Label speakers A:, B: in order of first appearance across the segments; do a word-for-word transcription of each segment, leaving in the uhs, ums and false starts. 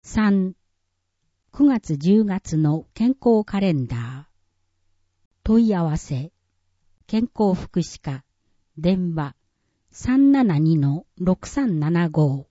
A: さん、くがつじゅうがつの健康カレンダー。問い合わせ、健康福祉課、電話 さんななにのろくさんななご。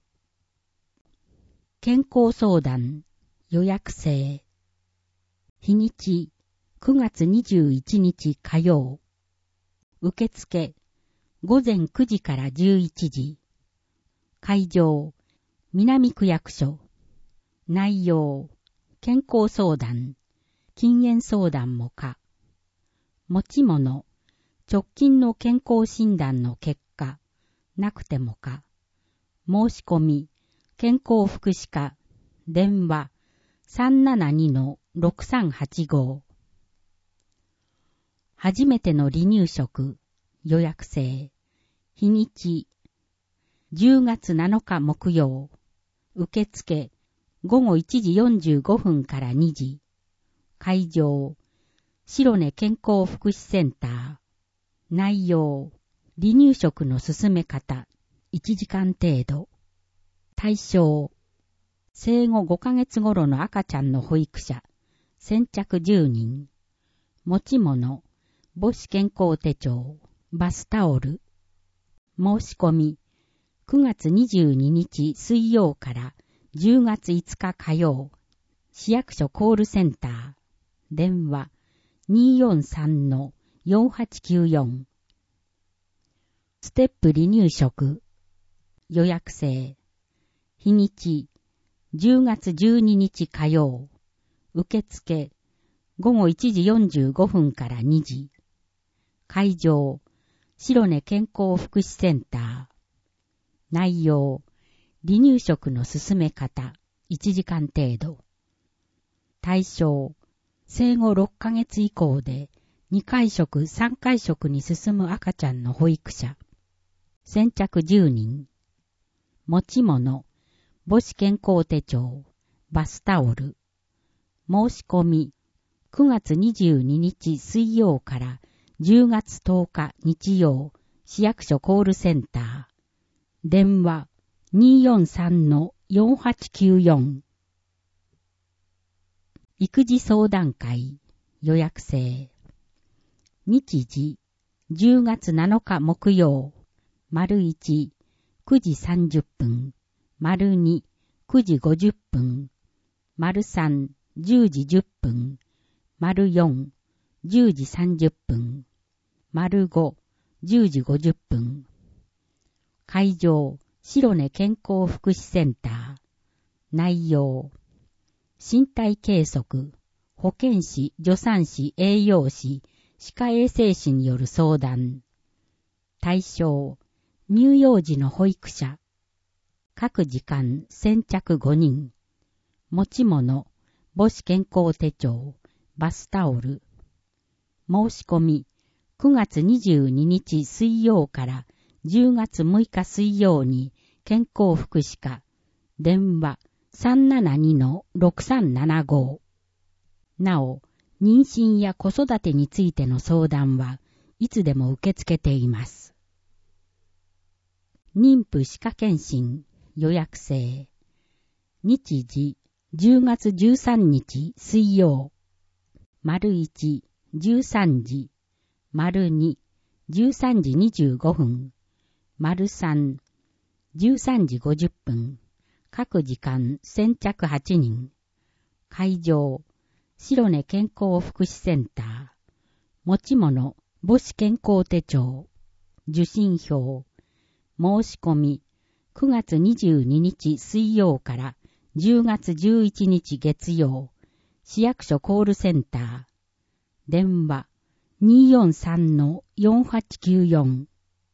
A: 健康相談、予約制。日にち、くがつにじゅういちにち火曜。受付、ごぜんくじからじゅういちじ。会場、南区役所。内容、健康相談、禁煙相談も可。持ち物、直近の健康診断の結果、なくても可。申し込み、健康福祉課、電話 さんななにのろくさんはちご。初めての離乳食、予約制。日にち、じゅうがつなのか木曜。受付、ごごいちじよんじゅうごふんからにじ。会場、白根健康福祉センター。内容、離乳食の進め方、いちじかん程度。対象、生後ごかげつ頃の赤ちゃんの保育者、先着じゅうにん。持ち物、母子健康手帳、バスタオル。申し込み、くがつにじゅうににち水曜からじゅうがついつか火曜、市役所コールセンター、電話 にーよんさんのよんはちきゅうよん。ステップ離乳食、予約制。日にち、じゅうがつじゅうににち火曜。受付、ごごいちじよんじゅうごふんからにじ。会場、白根健康福祉センター。内容、離乳食の進め方、いちじかん程度。対象、生後ろっかげつ以降でにかい食さんかい食に進む赤ちゃんの保育者。先着じゅうにん。持ち物、母子健康手帳、バスタオル。申し込み、くがつにじゅうににち水曜からじゅうがつとおか日曜、市役所コールセンター。電話 にーよんさんのよんはちきゅうよん。育児相談会、予約制。日時、じゅうがつなのか木曜。丸いち、くじさんじゅっぷん。丸に、くじごじゅっぷん。丸さん、じゅうじじゅっぷん。丸よん、じゅうじさんじゅっぷん。丸ご、じゅうじごじゅっぷん。会場、白根健康福祉センター。内容、身体計測、保健師、助産師、栄養士、歯科衛生士による相談。対象、乳幼児の保育者。各時間先着ごにん。持ち物、母子健康手帳、バスタオル。申し込み、くがつにじゅうににち水曜からじゅうがつむいか水曜に健康福祉課、電話 さんななにのろくさんななご。なお、妊娠や子育てについての相談はいつでも受け付けています。妊婦歯科検診、予約制。日時、じゅうがつじゅうさんにち水曜。丸いち、じゅうさんじ。丸に、じゅうさんじにじゅうごふん。丸さん、じゅうさんじごじゅっぷん。各時間先着はちにん。会場、白根健康福祉センター。持ち物、母子健康手帳。受診票。申し込み、くがつにじゅうににち水曜からじゅうがつじゅういちにち月曜、市役所コールセンター。電話 にーよんさんのよんはちきゅうよん。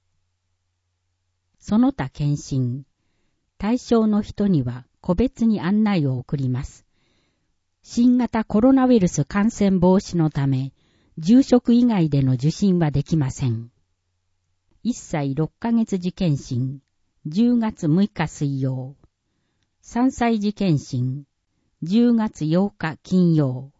A: その他検診。対象の人には個別に案内を送ります。新型コロナウイルス感染防止のため、住職以外での受診はできません。いっさいろっかげつ時検診、じゅうがつむいか水曜。さんさい時検診、じゅうがつようか金曜。